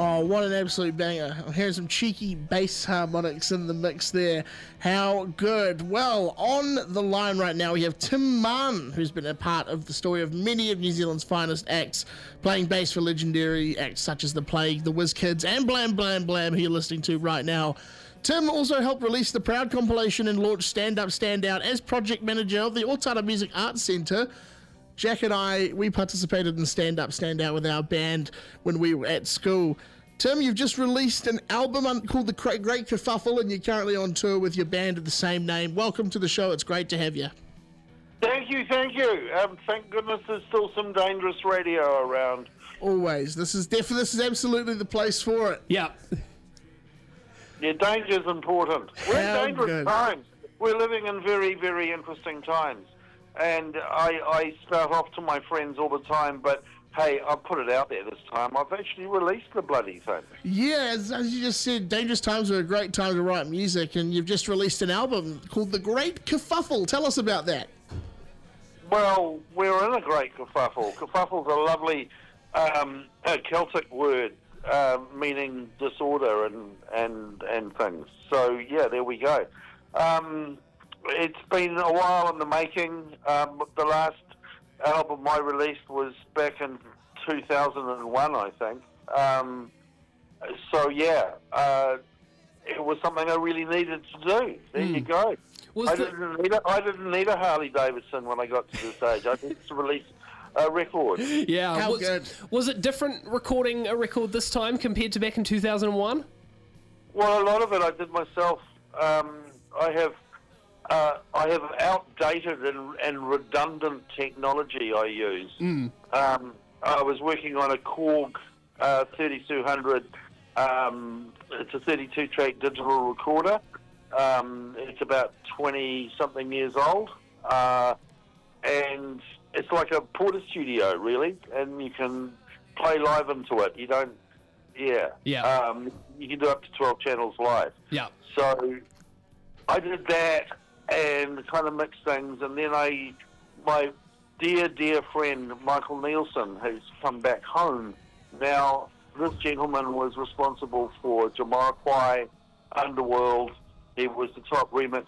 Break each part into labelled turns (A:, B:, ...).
A: Oh, what an absolute banger. I'm hearing some cheeky bass harmonics in the mix there. How good. Well, on the line right now we have Tim Mann, who's been a part of the story of many of New Zealand's finest acts, playing bass for legendary acts such as The Plague, The Whiz Kids, and Blam Blam Blam, who you're listening to right now. Tim also helped release the Proud compilation and launch Stand Up Stand Out as project manager of the Otara Music Arts Centre. Jack and I, we participated in Stand Up Stand Out with our band when we were at school. Tim, you've just released an album called The Great Kerfuffle, and you're currently on tour with your band of the same name. Welcome to the show. It's great to have you.
B: Thank you. Thank goodness there's still some dangerous radio around.
A: Always. This is absolutely the place for it.
C: Yeah.
B: Yeah, danger's important. We're in dangerous times. We're living in very, very interesting times. And I spout off to my friends all the time, but hey, I'll put it out there this time. I've actually released the bloody thing.
A: Yeah, as you just said, dangerous times are a great time to write music, and you've just released an album called The Great Kerfuffle. Tell us about that.
B: Well, we're in a great kerfuffle. Kerfuffle's a lovely Celtic word meaning disorder and things. So, yeah, there we go. It's been a while in the making. The last album I released was back in 2001, I think. So, yeah, it was something I really needed to do. There you go. I didn't need a Harley Davidson when I got to this age. I needed to release a record.
C: Yeah.
A: How good.
C: Was it different recording a record this time compared to back in 2001?
B: Well, a lot of it I did myself. I have outdated and redundant technology I use. I was working on a Korg 3200. It's a 32-track digital recorder. It's about 20-something years old. And it's like a Porter studio, really. And you can play live into it. You don't... Yeah. You can do up to 12 channels live.
C: Yeah.
B: So I did that and kind of mixed things, and then my dear friend Michael Nielsen has come back home. Now, this gentleman was responsible for Jamiroquai, Underworld. He was the top remix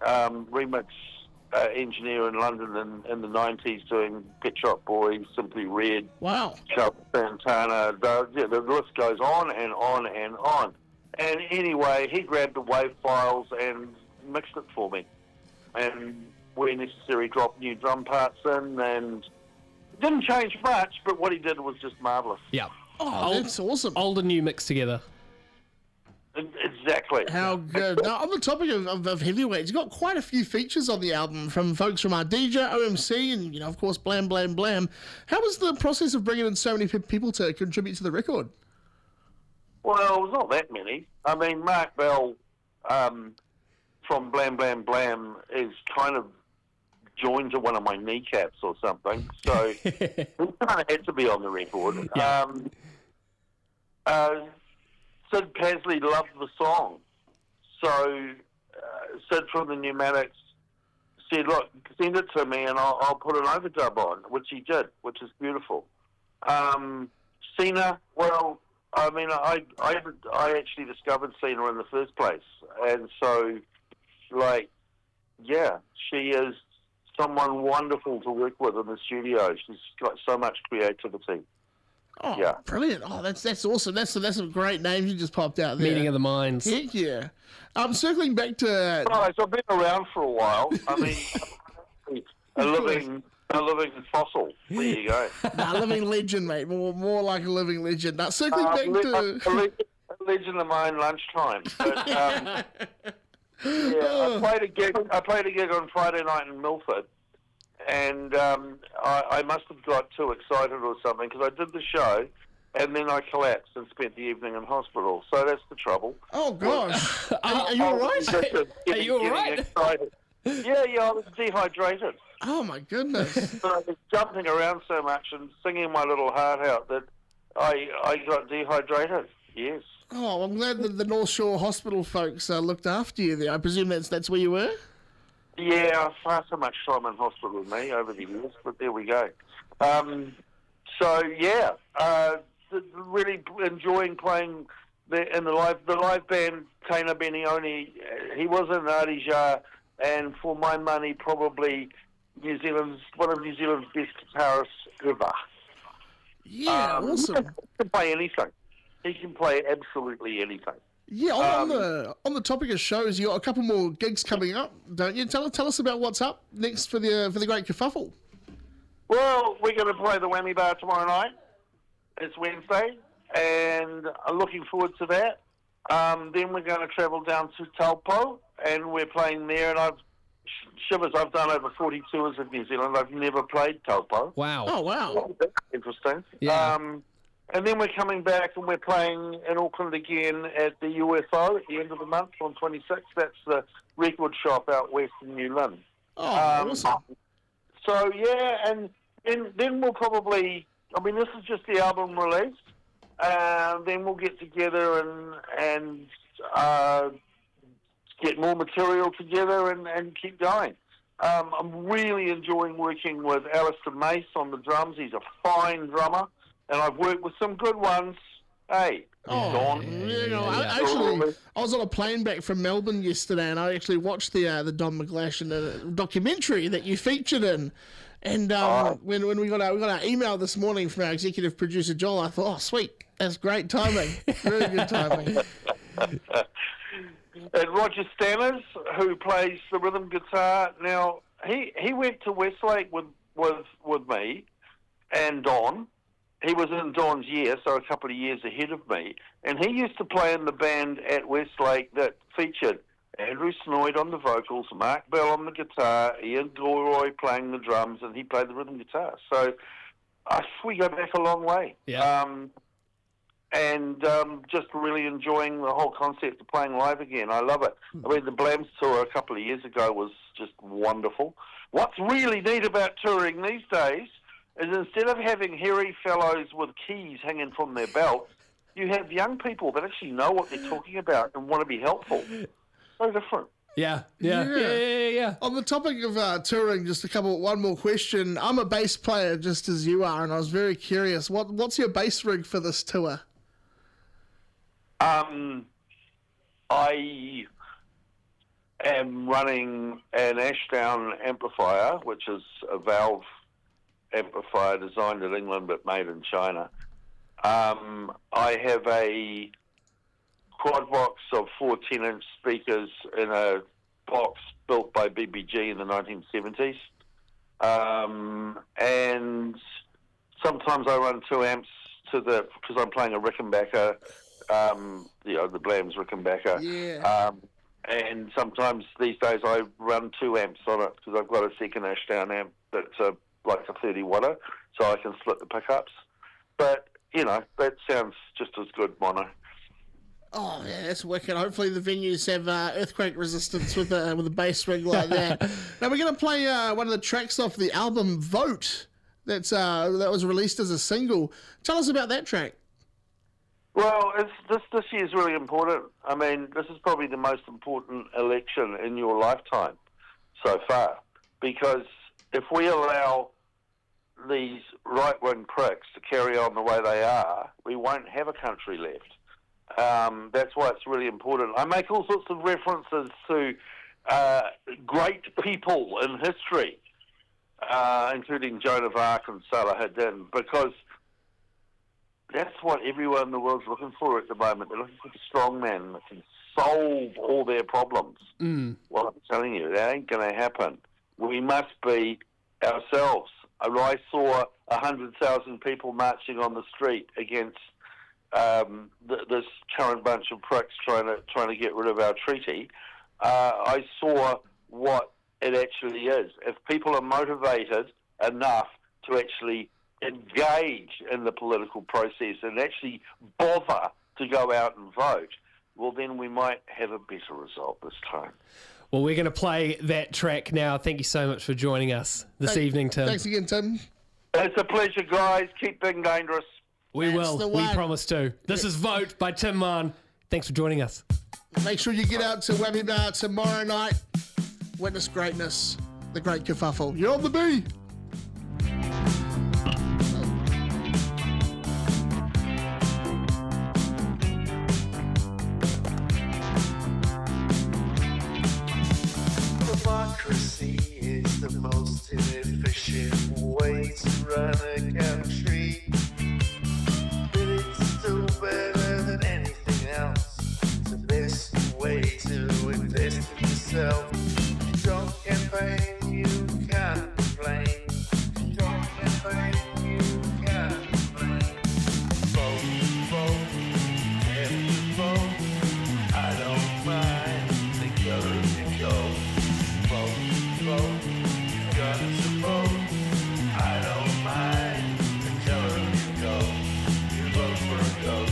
B: engineer in London in the 90s, doing Pet Shop Boys, Simply Red,
A: Wow,
B: Charles Santana. The list goes on and on and on. And anyway, he grabbed the WAV files and mixed it for me, and where necessary dropped new drum parts in, and it didn't change much, but what he did was just marvellous.
C: Yeah.
A: Oh, that's awesome.
C: Old and new mixed together.
B: Exactly.
A: How good. Now, on the topic of heavyweights, you've got quite a few features on the album from folks from Ardija, OMC, and, of course, Blam Blam Blam. How was the process of bringing in so many people to contribute to the record?
B: Well, it was not that many. I mean, Mark Bell from Blam Blam Blam is kind of joined to one of my kneecaps or something, so he kind of had to be on the record.
C: Yeah.
B: Sid Pasley loved the song, so Sid from the Pneumatics said, look, send it to me and I'll put an overdub on, which he did, which is beautiful. Sina, well, I mean, I actually discovered Sina in the first place, and so, she is someone wonderful to work with in the studio. She's got so much creativity.
A: Oh,
B: yeah.
A: Brilliant. Oh, that's awesome. That's some great names you just popped out there.
C: Meeting of the minds.
A: Heck yeah. Circling back to...
B: Right, so I've been around for a while. I mean, a living fossil. There you go.
A: Living legend, mate. More like a living legend. Now, circling back to...
B: A legend of mine lunchtime. But, I played a gig on Friday night in Milford, and I must have got too excited or something, because I did the show, and then I collapsed and spent the evening in hospital. So that's the trouble.
A: Oh, gosh. Are you all right?
C: Are you all right?
B: Excited. Yeah, I was dehydrated.
A: Oh, my goodness.
B: So I was jumping around so much and singing my little heart out that I got dehydrated. Yes.
A: Oh, I'm glad that the North Shore Hospital folks looked after you there. I presume that's where you were?
B: Yeah, far so much time in hospital with me over the years, but there we go. So, yeah, really enjoying playing in the live band. Taina Benioni, he was in Adija, and for my money, probably one of New Zealand's best guitarists ever.
A: Yeah, awesome.
B: He can play anything. He can play absolutely anything.
A: Yeah, on the topic of shows, you got a couple more gigs coming up, don't you? Tell us about what's up next for the Great Kerfuffle.
B: Well, we're going to play the Whammy Bar tomorrow night. It's Wednesday, and I'm looking forward to that. Then we're going to travel down to Taupo, and we're playing there. And I've done over 40 tours of New Zealand. I've never played Taupo.
C: Wow.
A: Oh, wow.
B: Interesting.
C: Yeah.
B: And then we're coming back and we're playing in Auckland again at the UFO at the end of the month on 26th. That's the record shop out west in New Lynn.
A: Oh, awesome.
B: So, yeah, and then we'll probably, this is just the album release. Then we'll get together and get more material together and keep going. I'm really enjoying working with Alistair Mace on the drums. He's a fine drummer. And I've worked with some good ones. Hey, Dawn.
A: I was on a plane back from Melbourne yesterday, and I actually watched the Don McGlashan documentary that you featured in. And when we got our email this morning from our executive producer Joel, I thought, oh, sweet, that's great timing, very good timing.
B: And Roger Stanners, who plays the rhythm guitar, now he went to Westlake with me and Don. He was in Don's year, so a couple of years ahead of me. And he used to play in the band at Westlake that featured Andrew Snoid on the vocals, Mark Bell on the guitar, Ian Gilroy playing the drums, and he played the rhythm guitar. So we go back a long way.
C: Yeah.
B: Just really enjoying the whole concept of playing live again. I love it. The Blams tour a couple of years ago was just wonderful. What's really neat about touring these days is instead of having hairy fellows with keys hanging from their belts, you have young people that actually know what they're talking about and want to be helpful. So different.
C: Yeah.
A: On the topic of touring, just one more question. I'm a bass player just as you are, and I was very curious. What's your bass rig for this tour?
B: I am running an Ashdown amplifier, which is a valve amplifier designed in England but made in China. I have a quad box of 4 10-inch speakers in a box built by BBG in the 1970s. And sometimes I run 2 amps because I'm playing a Rickenbacker, the Blams Rickenbacker.
A: Yeah.
B: And sometimes these days I run 2 amps on it because I've got a second Ashdown amp that's like a 30-watter, so I can split the pickups. But, that sounds just as good mono.
A: Oh, yeah, that's wicked. Hopefully the venues have earthquake resistance with a bass rig like that. Now we're going to play one of the tracks off the album Vote that was released as a single. Tell us about that track.
B: Well, this year is really important. This is probably the most important election in your lifetime so far, because if we allow these right-wing pricks to carry on the way they are, we won't have a country left. That's why it's really important. I make all sorts of references to great people in history, including Joan of Arc and Salahadin, because that's what everyone in the world's looking for at the moment. They're looking for the strong man that can solve all their problems. Well, I'm telling you, that ain't going to happen. We must be ourselves. I saw 100,000 people marching on the street against this current bunch of pricks trying to get rid of our treaty. I saw what it actually is. If people are motivated enough to actually engage in the political process and actually bother to go out and vote, well, then we might have a better result this time.
C: Well, we're going to play that track now. Thank you so much for joining us this evening, Tim.
A: Thanks again, Tim.
B: It's a pleasure, guys. Keep being dangerous.
C: We will. We promise to. This is Vote by Tim Mann. Thanks for joining us. Make sure you get out to Whammy Bar tomorrow night. Witness greatness. The Great Kerfuffle. You're on the B.
D: Democracy is the most inefficient way to run a country. But it's still better than anything else. It's the best way to invest in yourself. If you don't campaign, you can't complain. If you don't campaign, you can't complain. Vote, vote, have to vote. I don't mind the color you go. Vote, vote, you got to vote. I don't mind the color you go. You vote for a goat.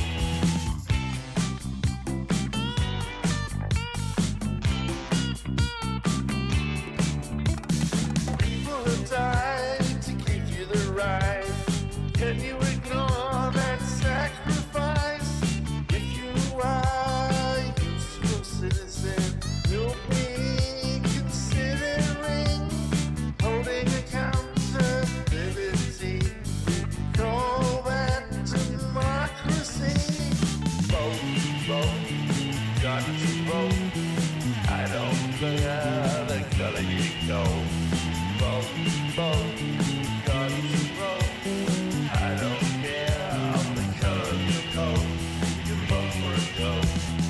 D: People have died to give you the right. Can you ignore that sacrifice? If you are a useful citizen, you'll be considering holding accountability. Call that democracy. Vote, vote, got to vote. I don't care the color you go. Vote, vote, got to vote. I don't care the color you go. You can vote for a goat.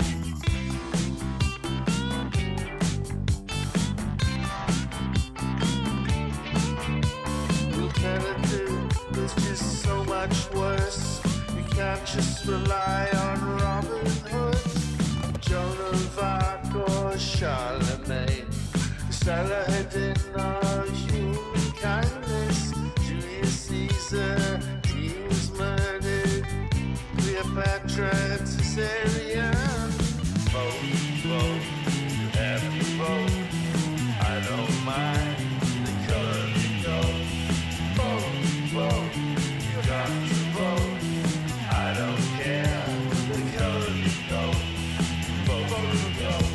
D: Alternative is just so much worse. You can't just rely on Robin Hood, Joan of Arc or Charlemagne. Saladin or human kindness. Julius Caesar, he was murdered. Cleopatra, Caesarion. Vote, vote, you have to vote. I don't mind the color you go. Vote, vote, you got to vote. I don't care the color you go. Vote for a goat.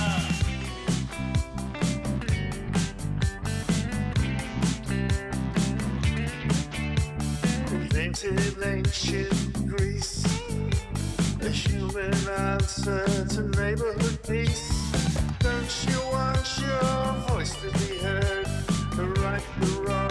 D: Invented in ancient Greece, a human answer to neighborhood peace. Don't you want your voice to be heard? The right, the wrong.